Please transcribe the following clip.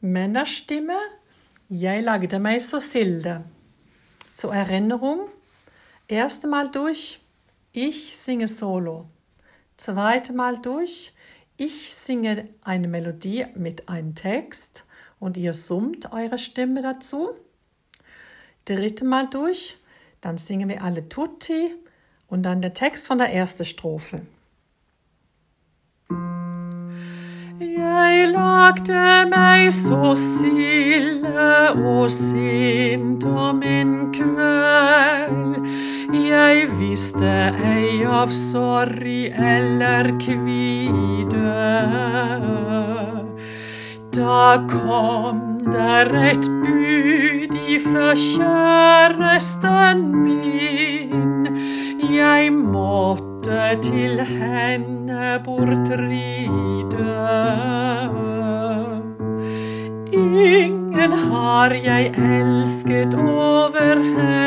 Männerstimme, jeg lagde meg så silde. Zur Erinnerung, erste Mal durch, ich singe solo. Zweite Mal durch, ich singe eine Melodie mit einem Text und ihr summt eure Stimme dazu. Dritte Mal durch, dann singen wir alle tutti und dann der Text von der ersten Strophe. Jeg lagde meg så silde og sint om en kveld. Jeg visste ei av sorg eller kvide. Da kom der et bud ifra kjæresten min. Jeg måtte til henne bortride. Ingen har jeg elsket over henne.